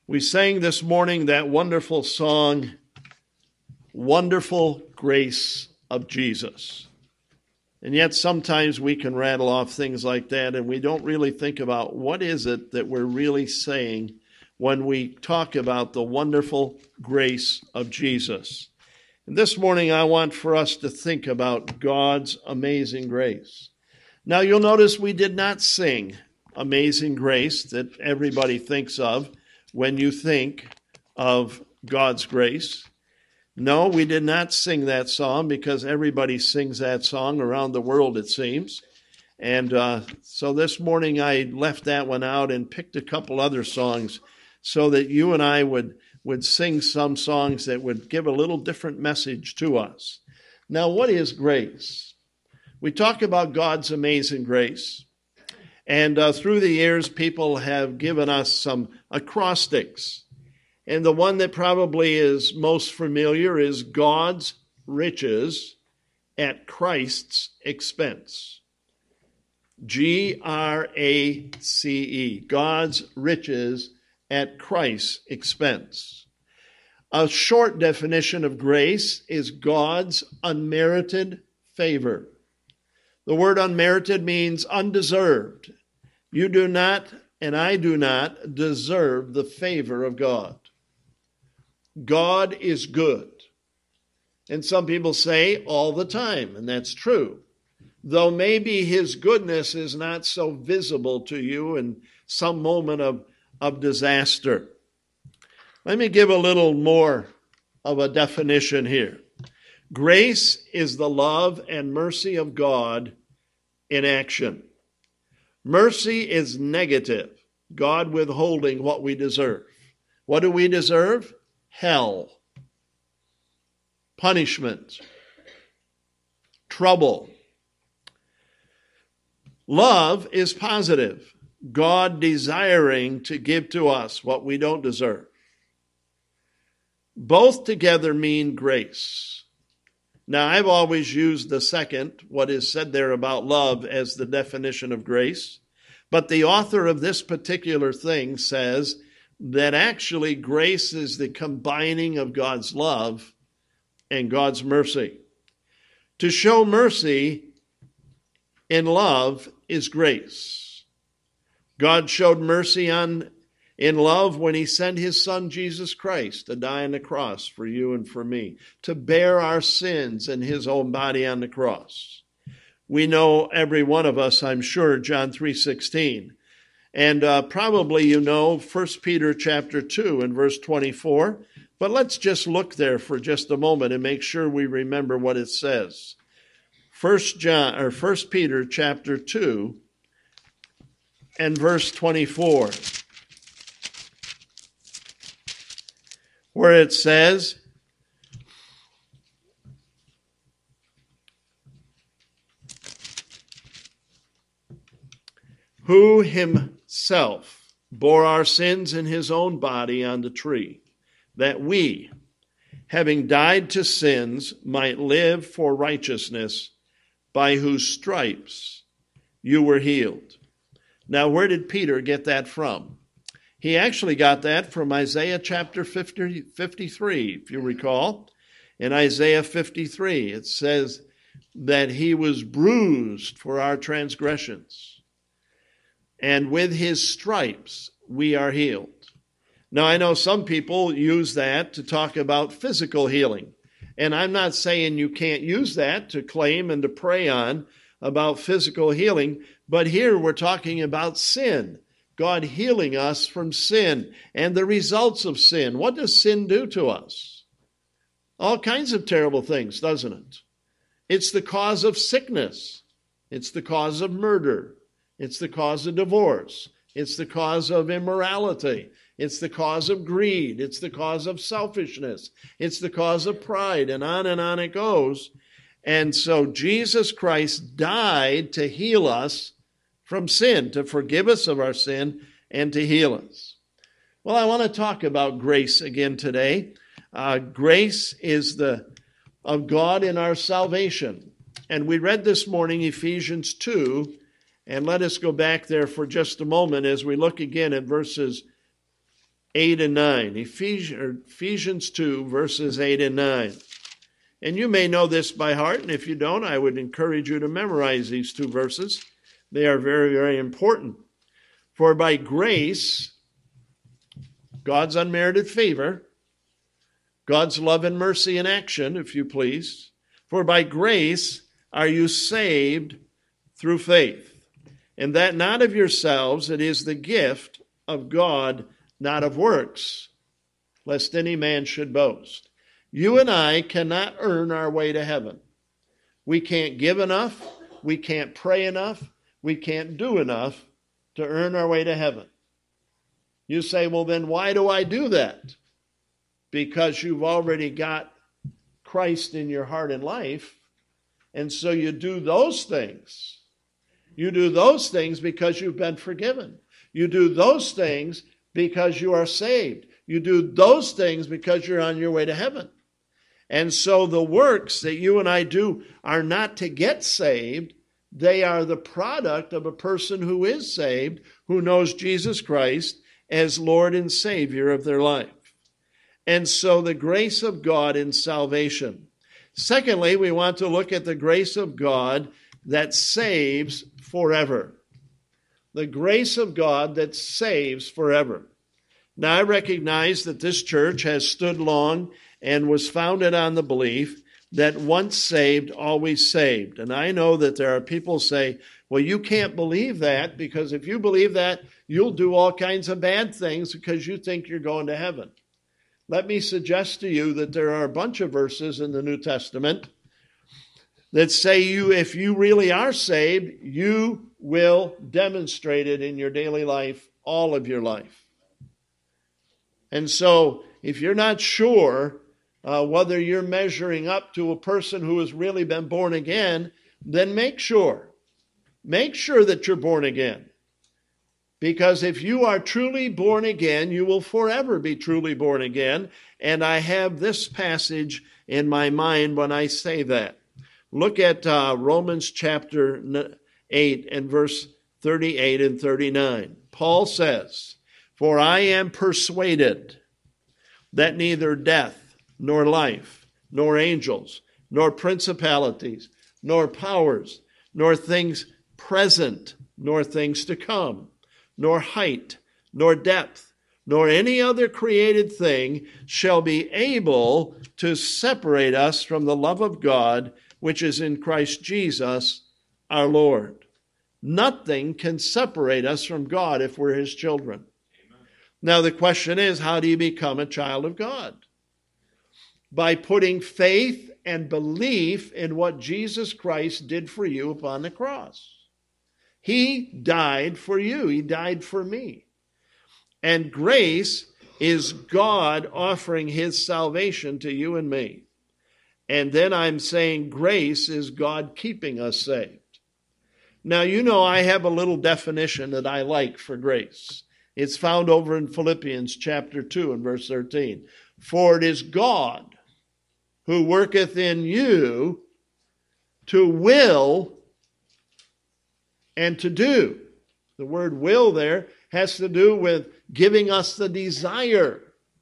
We sang this morning that wonderful song, Wonderful Grace of Jesus. And yet sometimes we can rattle off things like that and we don't really think about what is it that we're really saying when we talk about the wonderful grace of Jesus. And this morning I want for us to think about God's amazing grace. Now you'll notice we did not sing Amazing Grace that everybody thinks of when you think of God's grace. No, we did not sing that song because everybody sings that song around the world, it seems. And so this morning I left that one out and picked a couple other songs so that you and I would sing some songs that would give a little different message to us. Now, what is grace? We talk about God's amazing grace. And through the years, people have given us some acrostics. And the one that probably is most familiar is God's riches at Christ's expense. Grace, God's riches at Christ's expense. A short definition of grace is God's unmerited favor. The word unmerited means undeserved. You do not, and I do not, deserve the favor of God. God is good. And some people say all the time, and that's true. Though maybe his goodness is not so visible to you in some moment of disaster. Let me give a little more of a definition here. Grace is the love and mercy of God in action. Mercy is negative, God withholding what we deserve. What do we deserve? Hell, punishment, trouble. Love is positive, God desiring to give to us what we don't deserve. Both together mean grace. Now, I've always used the second, what is said there about love, as the definition of grace. But the author of this particular thing says that actually grace is the combining of God's love and God's mercy. To show mercy in love is grace. God showed mercy in love when he sent his son Jesus Christ to die on the cross for you and for me, to bear our sins in his own body on the cross. We know, every one of us, I'm sure, John 3:16. And probably you know 1 Peter chapter 2 and verse 24. But let's just look there for just a moment and make sure we remember what it says. 1 Peter chapter 2 and verse 24. Where it says, who himself bore our sins in his own body on the tree, that we, having died to sins, might live for righteousness, by whose stripes you were healed. Now, where did Peter get that from? He actually got that from Isaiah chapter 53, if you recall. In Isaiah 53, it says that he was bruised for our transgressions, and with his stripes we are healed. Now, I know some people use that to talk about physical healing, and I'm not saying you can't use that to claim and to pray on about physical healing, but here we're talking about sin. God healing us from sin and the results of sin. What does sin do to us? All kinds of terrible things, doesn't it? It's the cause of sickness. It's the cause of murder. It's the cause of divorce. It's the cause of immorality. It's the cause of greed. It's the cause of selfishness. It's the cause of pride, and on it goes. And so Jesus Christ died to heal us from sin, to forgive us of our sin, and to heal us. Well, I want to talk about grace again today. Grace is of God in our salvation. And we read this morning Ephesians 2, and let us go back there for just a moment as we look again at verses 8 and 9. Ephesians 2, verses 8 and 9. And you may know this by heart, and if you don't, I would encourage you to memorize these two verses. They are very, very important. For by grace, God's unmerited favor, God's love and mercy in action, if you please, for by grace are you saved through faith, and that not of yourselves, it is the gift of God, not of works, lest any man should boast. You and I cannot earn our way to heaven. We can't give enough, we can't pray enough, we can't do enough to earn our way to heaven. You say, well, then why do I do that? Because you've already got Christ in your heart and life, and so you do those things. You do those things because you've been forgiven. You do those things because you are saved. You do those things because you're on your way to heaven. And so the works that you and I do are not to get saved. They are the product of a person who is saved, who knows Jesus Christ as Lord and Savior of their life. And so the grace of God in salvation. Secondly, we want to look at the grace of God that saves forever. The grace of God that saves forever. Now, I recognize that this church has stood long and was founded on the belief that once saved, always saved. And I know that there are people who say, well, you can't believe that, because if you believe that, you'll do all kinds of bad things because you think you're going to heaven. Let me suggest to you that there are a bunch of verses in the New Testament that say if you really are saved, you will demonstrate it in your daily life, all of your life. And so if you're not sure whether you're measuring up to a person who has really been born again, then make sure. Make sure that you're born again. Because if you are truly born again, you will forever be truly born again. And I have this passage in my mind when I say that. Look at Romans chapter 8 and verse 38 and 39. Paul says, for I am persuaded that neither death, nor life, nor angels, nor principalities, nor powers, nor things present, nor things to come, nor height, nor depth, nor any other created thing shall be able to separate us from the love of God, which is in Christ Jesus our Lord. Nothing can separate us from God if we're his children. Amen. Now the question is, how do you become a child of God? By putting faith and belief in what Jesus Christ did for you upon the cross. He died for you. He died for me. And grace is God offering his salvation to you and me. And then I'm saying grace is God keeping us saved. Now, you know, I have a little definition that I like for grace. It's found over in Philippians chapter 2 and verse 13. For it is God who worketh in you to will and to do. The word will there has to do with giving us the desire.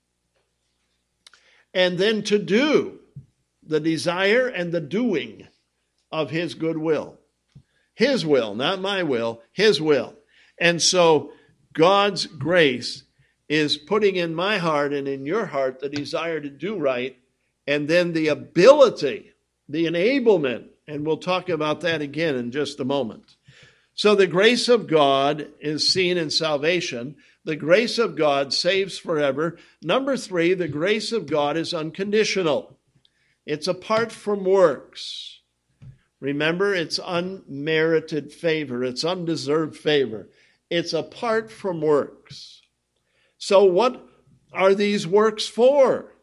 And then to do, the desire and the doing of his good will. His will, not my will, his will. And so God's grace is putting in my heart and in your heart the desire to do right, and then the ability, the enablement, and we'll talk about that again in just a moment. So the grace of God is seen in salvation. The grace of God saves forever. Number 3, the grace of God is unconditional. It's apart from works. Remember, it's unmerited favor. It's undeserved favor. It's apart from works. So what are these works for?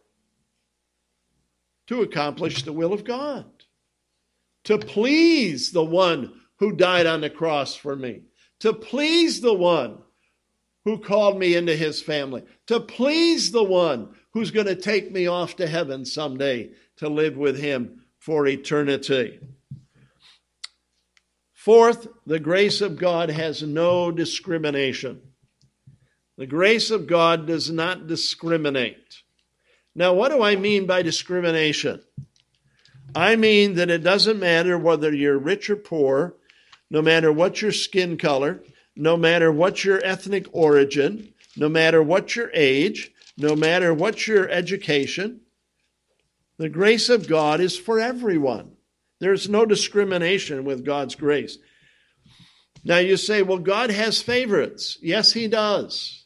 To accomplish the will of God. To please the one who died on the cross for me. To please the one who called me into his family. To please the one who's going to take me off to heaven someday to live with him for eternity. Fourth, the grace of God has no discrimination. The grace of God does not discriminate. Now, what do I mean by discrimination? I mean that it doesn't matter whether you're rich or poor, no matter what your skin color, no matter what your ethnic origin, no matter what your age, no matter what your education. The grace of God is for everyone. There's no discrimination with God's grace. Now you say, well, God has favorites. Yes, he does.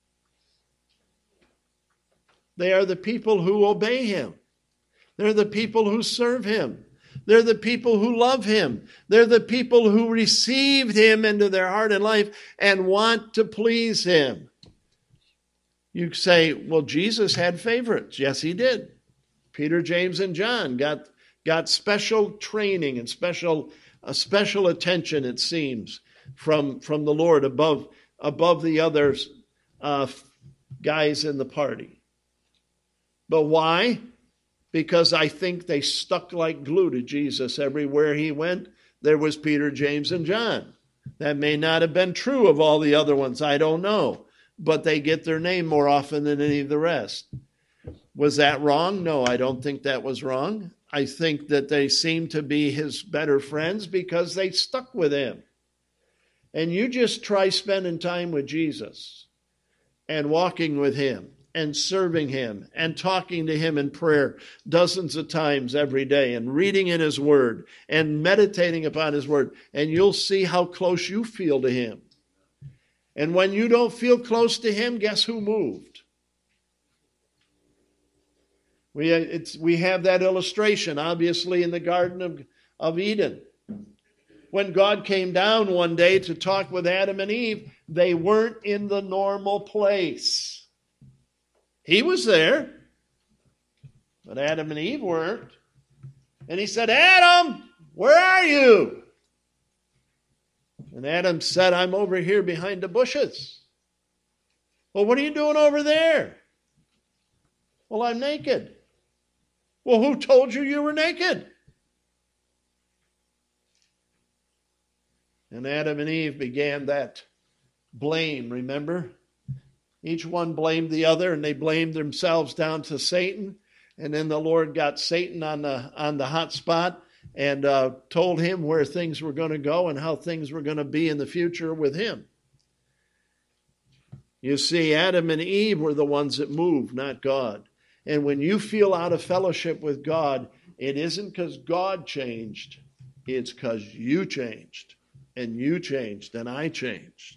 They are the people who obey him. They're the people who serve him. They're the people who love him. They're the people who received him into their heart and life and want to please him. You say, well, Jesus had favorites. Yes, he did. Peter, James, and John got special training and special attention, it seems, from the Lord above the other guys in the party. But why? Because I think they stuck like glue to Jesus. Everywhere he went, there was Peter, James, and John. That may not have been true of all the other ones. I don't know. But they get their name more often than any of the rest. Was that wrong? No, I don't think that was wrong. I think that they seemed to be his better friends because they stuck with him. And you just try spending time with Jesus and walking with him and serving him and talking to him in prayer dozens of times every day and reading in his word and meditating upon his word, and you'll see how close you feel to him. And when you don't feel close to him, guess who moved? We have that illustration, obviously, in the Garden of Eden. When God came down one day to talk with Adam and Eve, they weren't in the normal place. He was there, but Adam and Eve weren't. And he said, Adam, where are you? And Adam said, I'm over here behind the bushes. Well, what are you doing over there? Well, I'm naked. Well, who told you you were naked? And Adam and Eve began that blame, remember? Each one blamed the other, and they blamed themselves down to Satan. And then the Lord got Satan on the hot spot and told him where things were going to go and how things were going to be in the future with him. You see, Adam and Eve were the ones that moved, not God. And when you feel out of fellowship with God, it isn't because God changed. It's because you changed, and you changed, and I changed.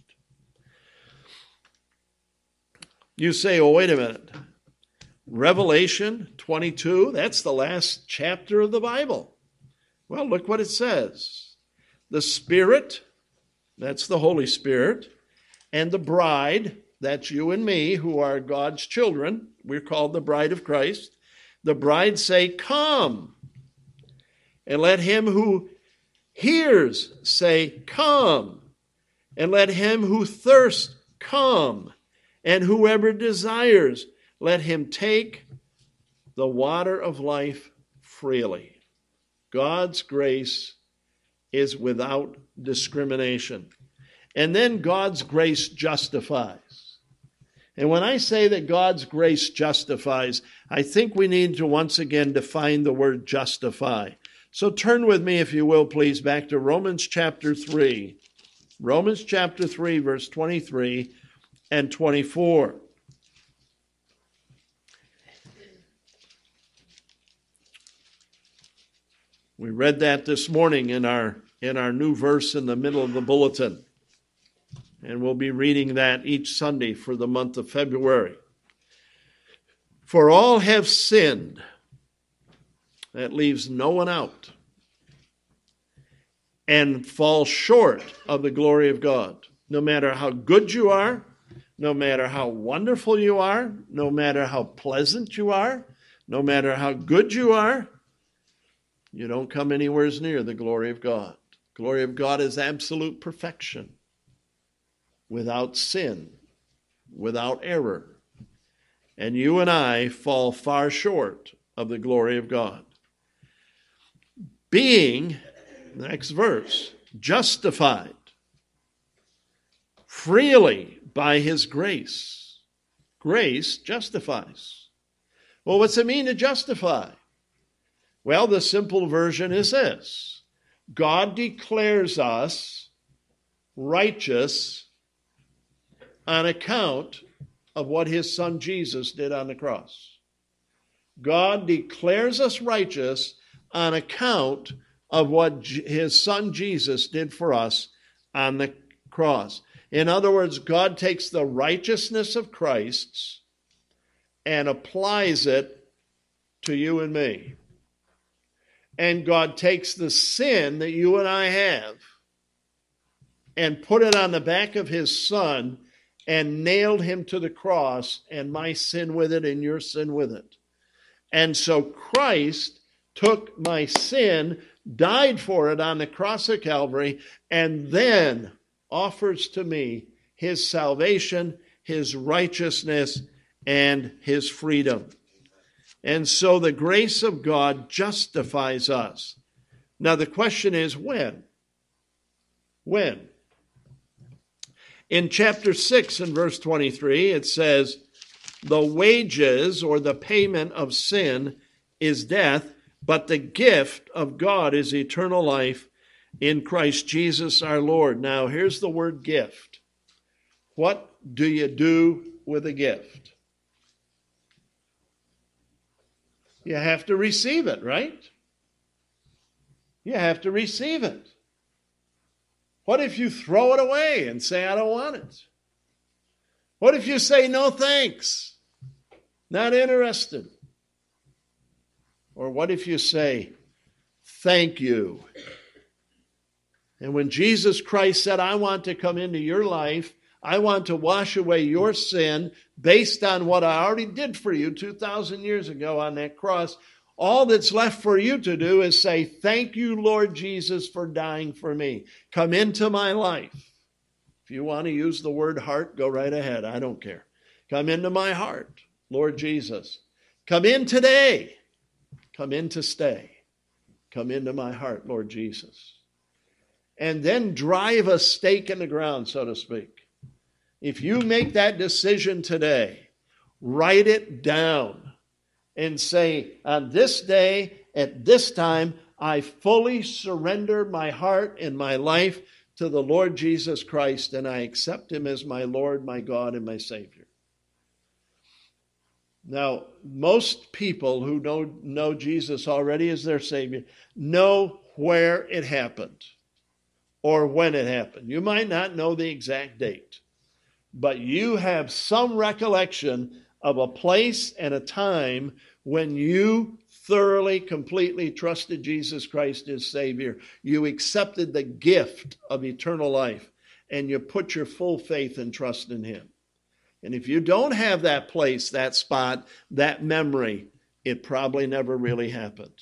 You say, oh, wait a minute. Revelation 22, that's the last chapter of the Bible. Well, look what it says. The Spirit, that's the Holy Spirit, and the bride, that's you and me who are God's children. We're called the bride of Christ. The bride say, come. And let him who hears say, come. And let him who thirsts come. And whoever desires, let him take the water of life freely. God's grace is without discrimination. And then God's grace justifies. And when I say that God's grace justifies, I think we need to once again define the word justify. So turn with me, if you will, please, back to Romans chapter 3. Romans chapter 3, verse 23 and 24. We read that this morning in our new verse in the middle of the bulletin. And we'll be reading that each Sunday for the month of February. For all have sinned. That leaves no one out. And fall short of the glory of God. No matter how good you are, no matter how wonderful you are, no matter how pleasant you are, no matter how good you are, you don't come anywhere near the glory of God. The glory of God is absolute perfection. Without sin, without error. And you and I fall far short of the glory of God. Being, next verse, justified freely by his grace. Grace justifies. Well, what's it mean to justify? Well, the simple version is this. God declares us righteous on account of what his son Jesus did on the cross. God declares us righteous on account of what his son Jesus did for us on the cross. In other words, God takes the righteousness of Christ and applies it to you and me. And God takes the sin that you and I have and put it on the back of his son and nailed him to the cross, and my sin with it and your sin with it. And so Christ took my sin, died for it on the cross of Calvary, and then offers to me his salvation, his righteousness, and his freedom. And so the grace of God justifies us. Now the question is when? When? In chapter 6 and verse 23, it says, the wages or the payment of sin is death, but the gift of God is eternal life in Christ Jesus our Lord. Now, here's the word gift. What do you do with a gift? You have to receive it, right? You have to receive it. What if you throw it away and say, I don't want it? What if you say, no thanks, not interested? Or what if you say, thank you? And when Jesus Christ said, I want to come into your life, I want to wash away your sin based on what I already did for you 2,000 years ago on that cross, all that's left for you to do is say, thank you, Lord Jesus, for dying for me. Come into my life. If you want to use the word heart, go right ahead. I don't care. Come into my heart, Lord Jesus. Come in today. Come in to stay. Come into my heart, Lord Jesus. And then drive a stake in the ground, so to speak. If you make that decision today, write it down and say, on this day, at this time, I fully surrender my heart and my life to the Lord Jesus Christ, and I accept him as my Lord, my God, and my Savior. Now, most people who know Jesus already as their Savior know where it happened or when it happened. You might not know the exact date, but you have some recollection of a place and a time when you thoroughly, completely trusted Jesus Christ as Savior. You accepted the gift of eternal life, and you put your full faith and trust in him. And if you don't have that place, that spot, that memory, it probably never really happened.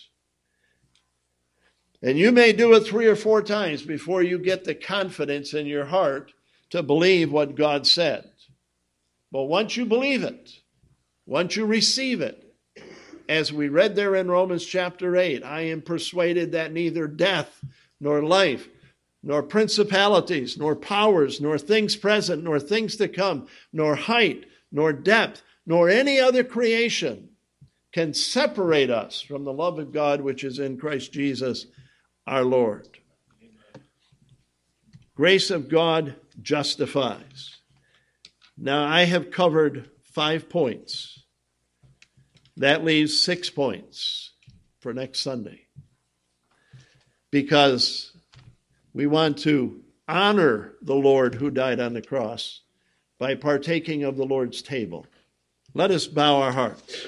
And you may do it 3 or 4 times before you get the confidence in your heart to believe what God said. But once you believe it, once you receive it, as we read there in Romans chapter 8, I am persuaded that neither death nor life, nor principalities, nor powers, nor things present, nor things to come, nor height, nor depth, nor any other creation can separate us from the love of God which is in Christ Jesus our Lord. Grace of God justifies. Now, I have covered 5 points. That leaves 6 points for next Sunday, because we want to honor the Lord who died on the cross by partaking of the Lord's table. Let us bow our hearts.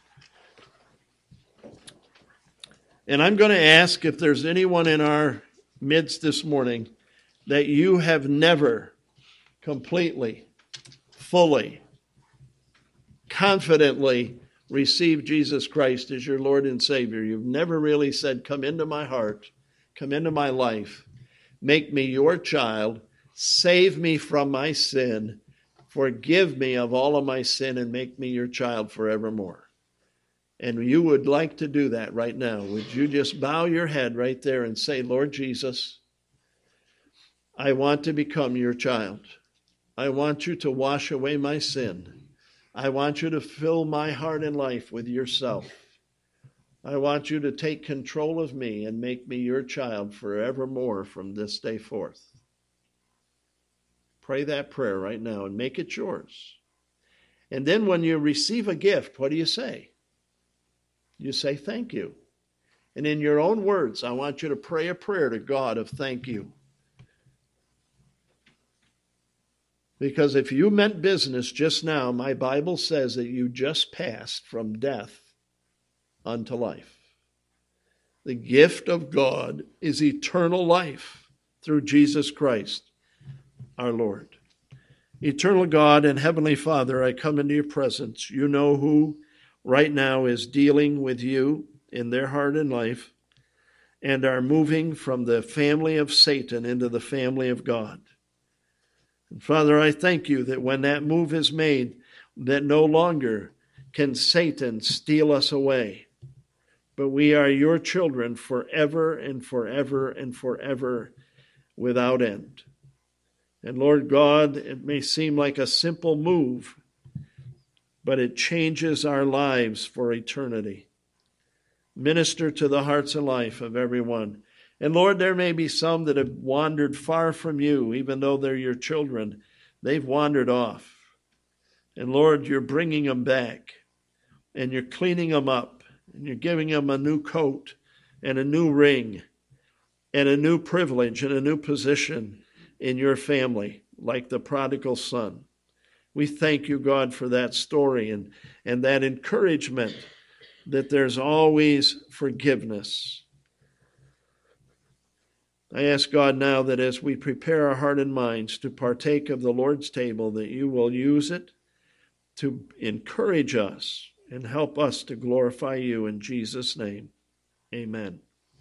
And I'm going to ask if there's anyone in our midst this morning that you have never completely, fully, confidently received Jesus Christ as your Lord and Savior. You've never really said, come into my heart, come into my life, make me your child, save me from my sin, forgive me of all of my sin, and make me your child forevermore. And you would like to do that right now. Would you just bow your head right there and say, Lord Jesus, I want to become your child. I want you to wash away my sin. I want you to fill my heart and life with yourself. I want you to take control of me and make me your child forevermore from this day forth. Pray that prayer right now and make it yours. And then when you receive a gift, what do you say? You say thank you. And in your own words, I want you to pray a prayer to God of thank you. Because if you meant business just now, my Bible says that you just passed from death unto life. The gift of God is eternal life through Jesus Christ, our Lord. Eternal God and Heavenly Father, I come into your presence. You know who right now is dealing with you in their heart and life and are moving from the family of Satan into the family of God. And Father, I thank you that when that move is made, that no longer can Satan steal us away, but we are your children forever and forever and forever without end. And Lord God, it may seem like a simple move, but it changes our lives for eternity. Minister to the hearts and life of everyone. And Lord, there may be some that have wandered far from you, even though they're your children. They've wandered off. And Lord, you're bringing them back, and you're cleaning them up, and you're giving them a new coat and a new ring and a new privilege and a new position in your family, like the prodigal son. We thank you, God, for that story and that encouragement that there's always forgiveness. I ask God now that as we prepare our heart and minds to partake of the Lord's table, that you will use it to encourage us and help us to glorify you in Jesus' name. Amen.